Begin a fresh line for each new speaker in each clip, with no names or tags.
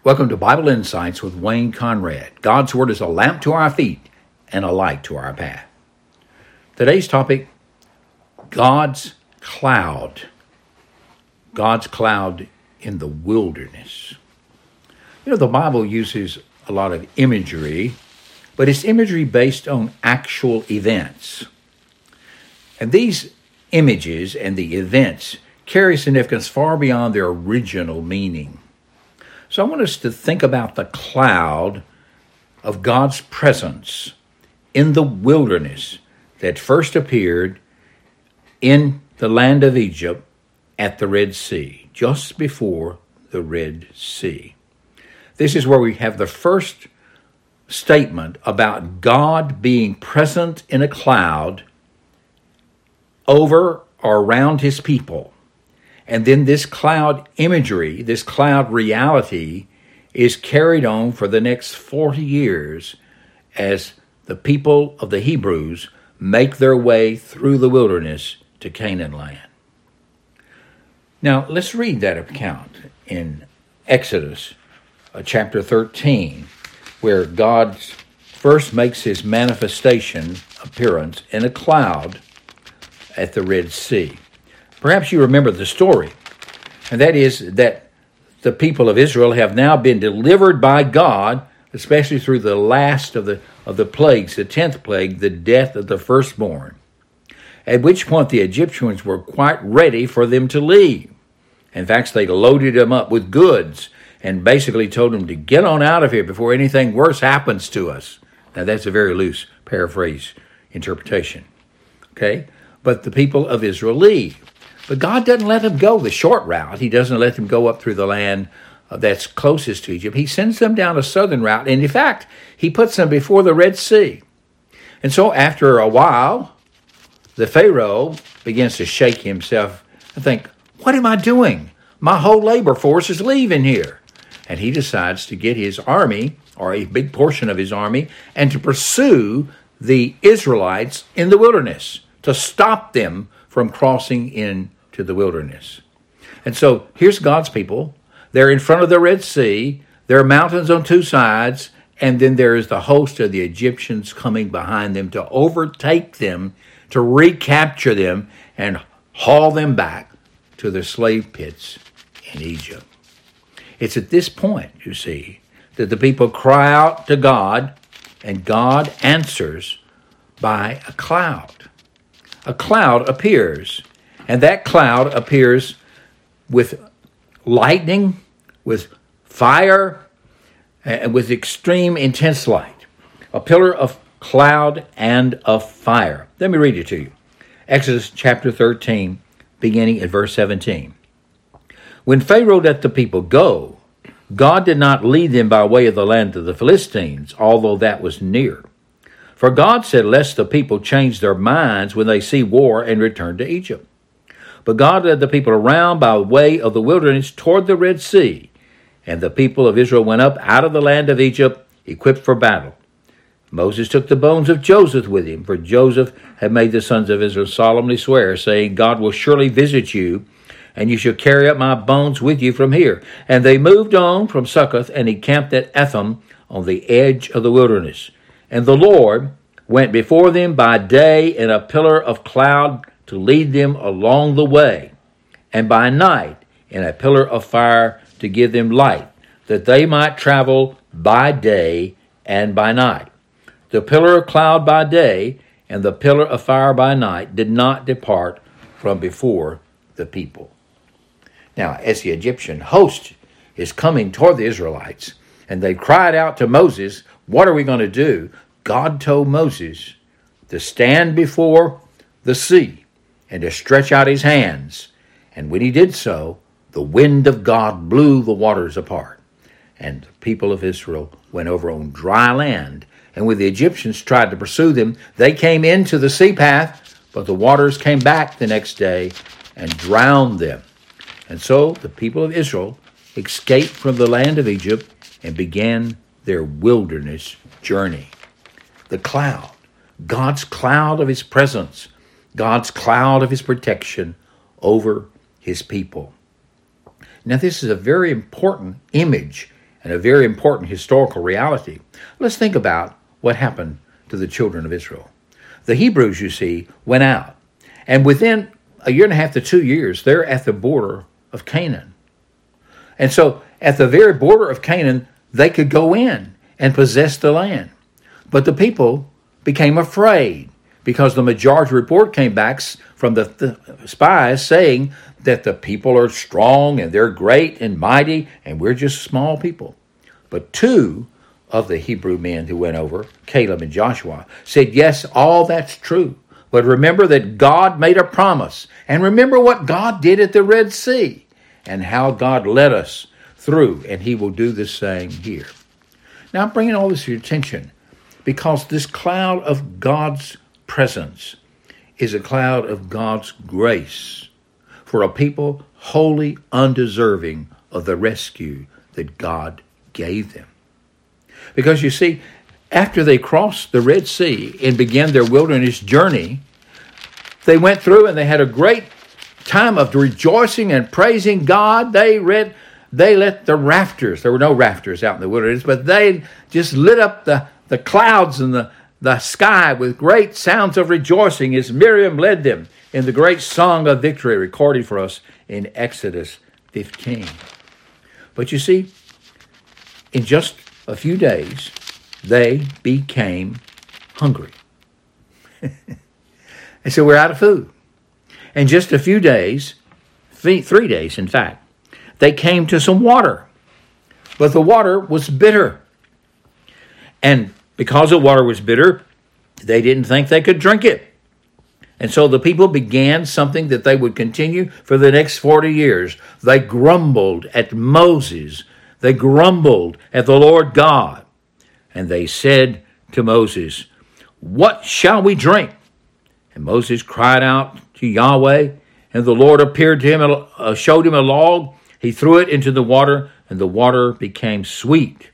Welcome to Bible Insights with Wayne Conrad. God's Word is a lamp to our feet and a light to our path. Today's topic, God's cloud. God's cloud in the wilderness. The Bible uses a lot of imagery, but it's imagery based on actual events. And these images and the events carry significance far beyond their original meaning. So I want us to think about the cloud of God's presence in the wilderness that first appeared in the land of Egypt at the Red Sea, just before the Red Sea. This is where we have the first statement about God being present in a cloud over or around his people. And then this cloud imagery, this cloud reality is carried on for the next 40 years as the people of the Hebrews make their way through the wilderness to Canaan land. Now, let's read that account in Exodus chapter 13, where God first makes his manifestation appearance in a cloud at the Red Sea. Perhaps you remember the story, and that is that the people of Israel have now been delivered by God, especially through the last of the plagues, the 10th plague, the death of the firstborn, at which point the Egyptians were quite ready for them to leave. In fact, they loaded them up with goods and basically told them to get on out of here before anything worse happens to us. Now, that's a very loose paraphrase interpretation. Okay? But the people of Israel leave. But God doesn't let them go the short route. He doesn't let them go up through the land that's closest to Egypt. He sends them down a southern route. And in fact, he puts them before the Red Sea. And so after a while, the Pharaoh begins to shake himself and think, what am I doing? My whole labor force is leaving here. And he decides to get his army, or a big portion of his army, and to pursue the Israelites in the wilderness, to stop them from crossing into the wilderness. And so here's God's people. They're in front of the Red Sea. There are mountains on two sides, and then there is the host of the Egyptians coming behind them to overtake them, to recapture them, and haul them back to their slave pits in Egypt. It's at this point, you see, that the people cry out to God, and God answers by a cloud. A cloud appears, and that cloud appears with lightning, with fire, and with extreme intense light. A pillar of cloud and of fire. Let me read it to you. Exodus chapter 13, beginning at verse 17. When Pharaoh let the people go, God did not lead them by way of the land of the Philistines, although that was near. For God said, lest the people change their minds when they see war and return to Egypt. But God led the people around by way of the wilderness toward the Red Sea, and the people of Israel went up out of the land of Egypt, equipped for battle. Moses took the bones of Joseph with him, for Joseph had made the sons of Israel solemnly swear, saying, God will surely visit you, and you shall carry up my bones with you from here. And they moved on from Succoth and encamped at Etham on the edge of the wilderness. And the Lord went before them by day in a pillar of cloud to lead them along the way, and by night in a pillar of fire to give them light, that they might travel by day and by night. The pillar of cloud by day and the pillar of fire by night did not depart from before the people. Now, as the Egyptian host is coming toward the Israelites, and they cried out to Moses, what are we going to do? God told Moses to stand before the sea and to stretch out his hands. And when he did so, the wind of God blew the waters apart. And the people of Israel went over on dry land. And when the Egyptians tried to pursue them, they came into the sea path, but the waters came back the next day and drowned them. And so the people of Israel escaped from the land of Egypt and began their wilderness journey. The cloud, God's cloud of his presence, God's cloud of his protection over his people. Now, this is a very important image and a very important historical reality. Let's think about what happened to the children of Israel. The Hebrews, you see, went out, and within a year and a half to 2 years, they're at the border of Canaan. And so at the very border of Canaan, they could go in and possess the land. But the people became afraid because the majority report came back from the spies saying that the people are strong and they're great and mighty and we're just small people. But two of the Hebrew men who went over, Caleb and Joshua, said, yes, all that's true. But remember that God made a promise. And remember what God did at the Red Sea and how God led us through. And he will do the same here. Now, I'm bringing all this to your attention because this cloud of God's presence is a cloud of God's grace for a people wholly undeserving of the rescue that God gave them. Because you see, after they crossed the Red Sea and began their wilderness journey, they went through and they had a great time of rejoicing and praising God. They let the rafters, there were no rafters out in the wilderness, but they just lit up the clouds and the sky with great sounds of rejoicing as Miriam led them in the great song of victory recorded for us in Exodus 15. But you see, in just a few days, they became hungry. And so we're out of food. In just a few days, 3 days in fact, they came to some water. But the water was bitter. And because the water was bitter, they didn't think they could drink it. And so the people began something that they would continue for the next 40 years. They grumbled at Moses. They grumbled at the Lord God. And they said to Moses, what shall we drink? And Moses cried out to Yahweh, and the Lord appeared to him, showed him a log. He threw it into the water, and the water became sweet.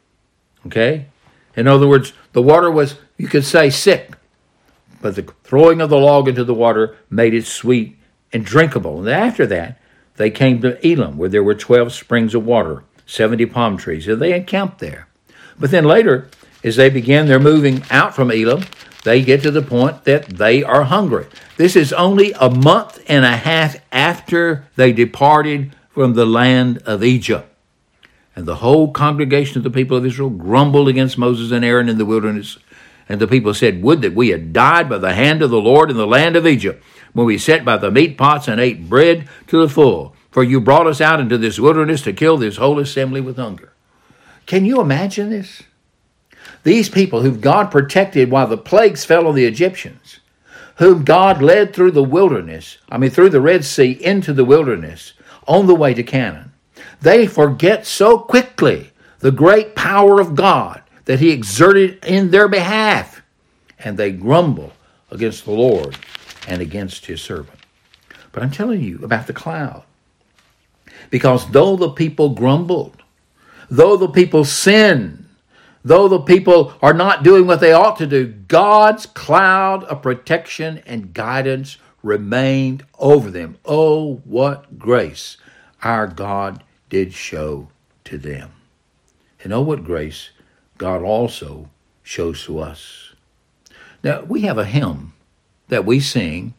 Okay? In other words, the water was, you could say, sick. But the throwing of the log into the water made it sweet and drinkable. And after that, they came to Elim, where there were 12 springs of water, 70 palm trees, and they encamped there. But then later, as they began their moving out from Elim, they get to the point that they are hungry. This is only a month and a half after they departed from the land of Egypt. And the whole congregation of the people of Israel grumbled against Moses and Aaron in the wilderness. And the people said, would that we had died by the hand of the Lord in the land of Egypt, when we sat by the meat pots and ate bread to the full. For you brought us out into this wilderness to kill this whole assembly with hunger. Can you imagine this? These people whom God protected while the plagues fell on the Egyptians, whom God led through the wilderness, through the Red Sea into the wilderness on the way to Canaan, they forget so quickly the great power of God that he exerted in their behalf, and they grumble against the Lord and against his servant. But I'm telling you about the cloud, because though the people grumbled, though the people sinned, though the people are not doing what they ought to do, God's cloud of protection and guidance remained over them. Oh, what grace our God did show to them. And oh, what grace God also shows to us. Now, we have a hymn that we sing.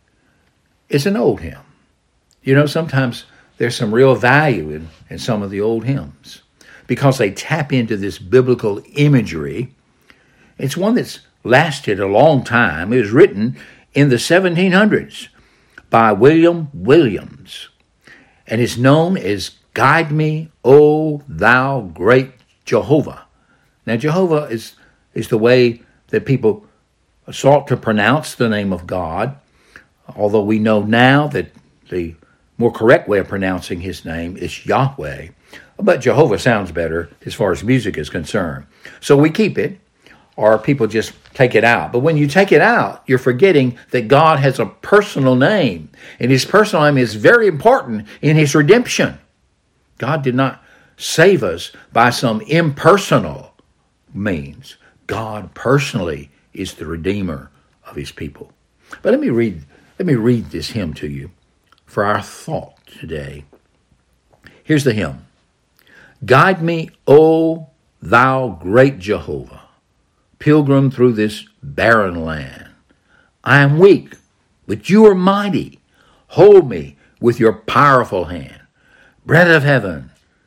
It's an old hymn. You know, sometimes there's some real value in some of the old hymns because they tap into this biblical imagery. It's one that's lasted a long time. It was written in the 1700s by William Williams, and it's known as Guide Me, O Thou Great Jehovah. Now, Jehovah is the way that people sought to pronounce the name of God, although we know now that the more correct way of pronouncing his name is Yahweh. But Jehovah sounds better as far as music is concerned. So we keep it, or people just take it out. But when you take it out, you're forgetting that God has a personal name, and his personal name is very important in his redemption. God did not save us by some impersonal means. God personally is the Redeemer of his people. But let me read this hymn to you for our thought today. Here's the hymn. Guide me, O thou great Jehovah, pilgrim through this barren land. I am weak, but you are mighty. Hold me with your powerful hand. Bread of heaven,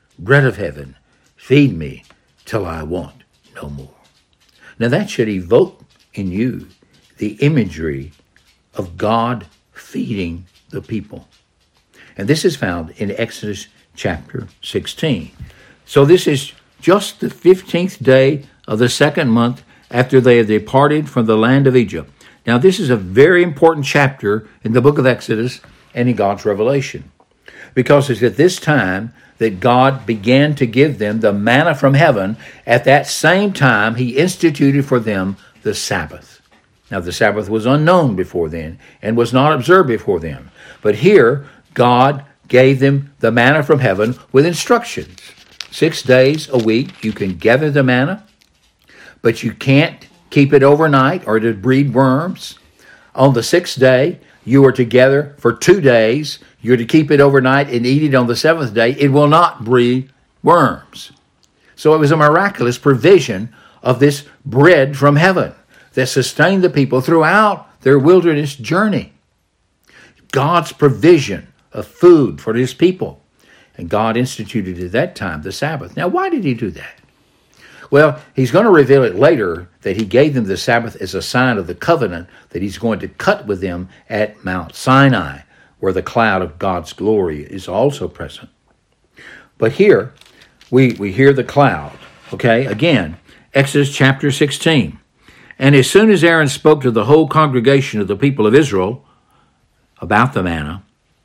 feed me till I want no more. Now that should evoke in you the imagery of God feeding the people. And this is found in Exodus chapter 16. So this is just the 15th day of the second month after they have departed from the land of Egypt. Now this is a very important chapter in the book of Exodus and in God's revelation, because it's at this time that God began to give them the manna from heaven. At that same time, he instituted for them the Sabbath. Now, the Sabbath was unknown before then and was not observed before then. But here, God gave them the manna from heaven with instructions. 6 days a week, you can gather the manna, but you can't keep it overnight or to breed worms. On the 6th day, you are to gather for 2 days. You're to keep it overnight and eat it on the 7th day. It will not breed worms. So it was a miraculous provision of this bread from heaven that sustained the people throughout their wilderness journey. God's provision of food for his people. And God instituted at that time the Sabbath. Now, why did he do that? Well, he's going to reveal it later that he gave them the Sabbath as a sign of the covenant that he's going to cut with them at Mount Sinai, where the cloud of God's glory is also present. But here, we hear the cloud, okay? Again, Exodus chapter 16. And as soon as Aaron spoke to the whole congregation of the people of Israel about the manna,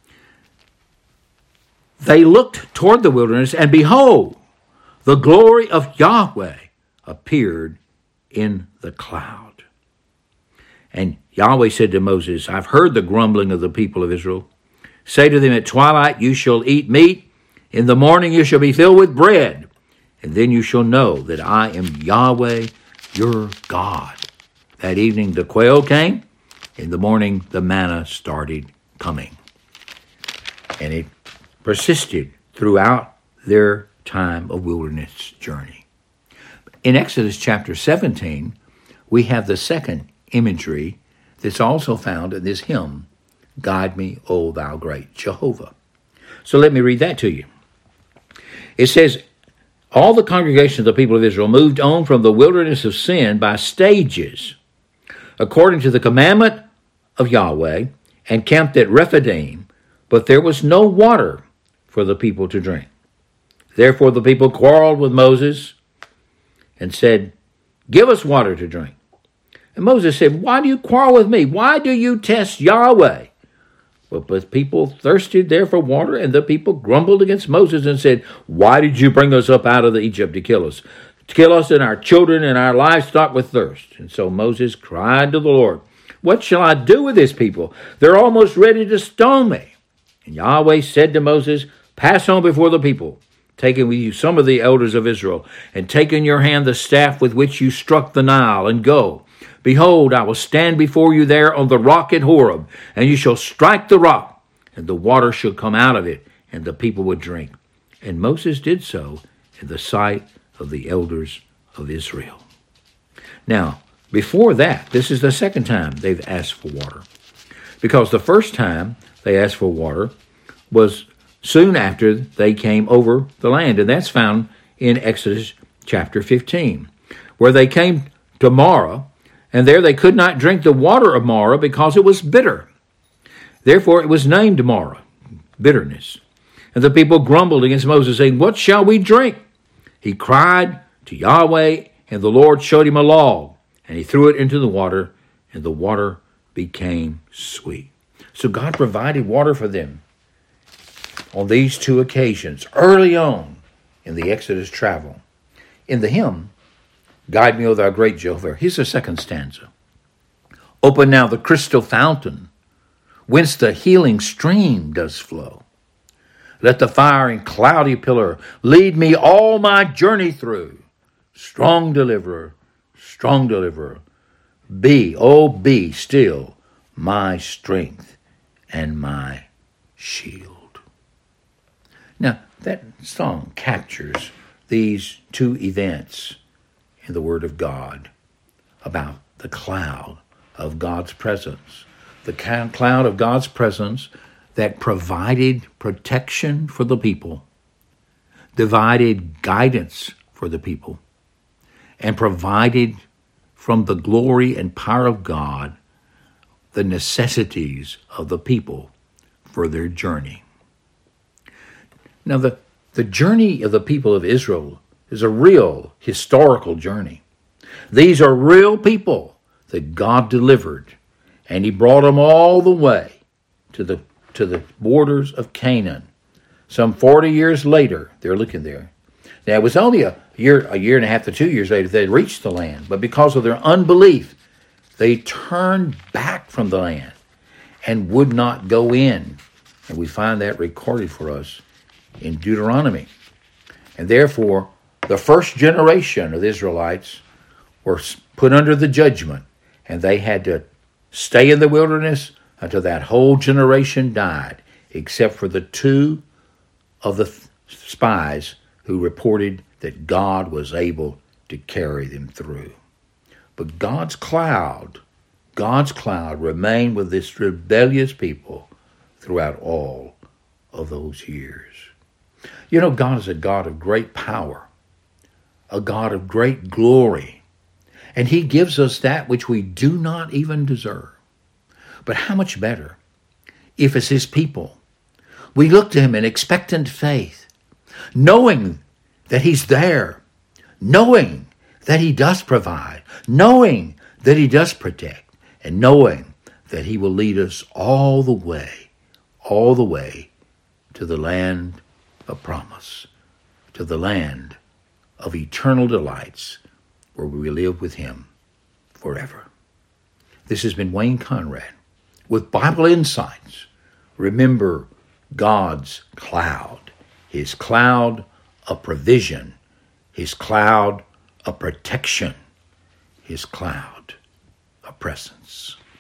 they looked toward the wilderness, and behold, the glory of Yahweh appeared in the cloud. And Yahweh said to Moses, I've heard the grumbling of the people of Israel. Say to them, at twilight you shall eat meat. In the morning you shall be filled with bread. And then you shall know that I am Yahweh, your God. That evening the quail came. In the morning the manna started coming. And it persisted throughout their time of wilderness journey. In Exodus chapter 17, we have the second imagery that's also found in this hymn, Guide Me, O Thou Great Jehovah. So let me read that to you. It says, all the congregation of the people of Israel moved on from the wilderness of sin by stages, according to the commandment of Yahweh, and camped at Rephidim, but there was no water for the people to drink. Therefore the people quarreled with Moses and said, give us water to drink. And Moses said, why do you quarrel with me? Why do you test Yahweh? Well, but people thirsted there for water, and the people grumbled against Moses and said, why did you bring us up out of Egypt to kill us? To kill us and our children and our livestock with thirst. And so Moses cried to the Lord, what shall I do with this people? They're almost ready to stone me. And Yahweh said to Moses, pass on before the people, taking with you some of the elders of Israel, and take in your hand the staff with which you struck the Nile, and go. Behold, I will stand before you there on the rock at Horeb, and you shall strike the rock, and the water shall come out of it, and the people would drink. And Moses did so in the sight of the elders of Israel. Now, before that, this is the second time they've asked for water, because the first time they asked for water was soon after they came over the land, and that's found in Exodus chapter 15, where they came to Marah, and there they could not drink the water of Marah because it was bitter. Therefore it was named Marah, bitterness. And the people grumbled against Moses, saying, what shall we drink? He cried to Yahweh, and the Lord showed him a log, and he threw it into the water, and the water became sweet. So God provided water for them on these two occasions, early on in the Exodus travel. In the hymn, Guide Me, O Thou Great Jehovah, here's the second stanza. Open now the crystal fountain, whence the healing stream does flow. Let the fire and cloudy pillar lead me all my journey through. Strong deliverer, be still my strength and my shield. Now, that song captures these two events in the Word of God about the cloud of God's presence. The cloud of God's presence that provided protection for the people, divided guidance for the people, and provided from the glory and power of God the necessities of the people for their journey. Now, the journey of the people of Israel is a real historical journey. These are real people that God delivered, and he brought them all the way to the borders of Canaan. Some 40 years later, they're looking there. Now, it was only a year and a half to 2 years later they reached the land, but because of their unbelief, they turned back from the land and would not go in. And we find that recorded for us in Deuteronomy. And therefore, the first generation of the Israelites were put under the judgment, and they had to stay in the wilderness until that whole generation died, except for the two of the spies who reported that God was able to carry them through. But God's cloud remained with this rebellious people throughout all of those years. You know, God is a God of great power, a God of great glory, and he gives us that which we do not even deserve. But how much better if, as his people, we look to him in expectant faith, knowing that he's there, knowing that he does provide, knowing that he does protect, and knowing that he will lead us all the way to the land of promise, to the land of eternal delights where we will live with him forever. This has been Wayne Conrad with Bible Insights. Remember God's cloud, his cloud of provision, his cloud of protection, his cloud of presence.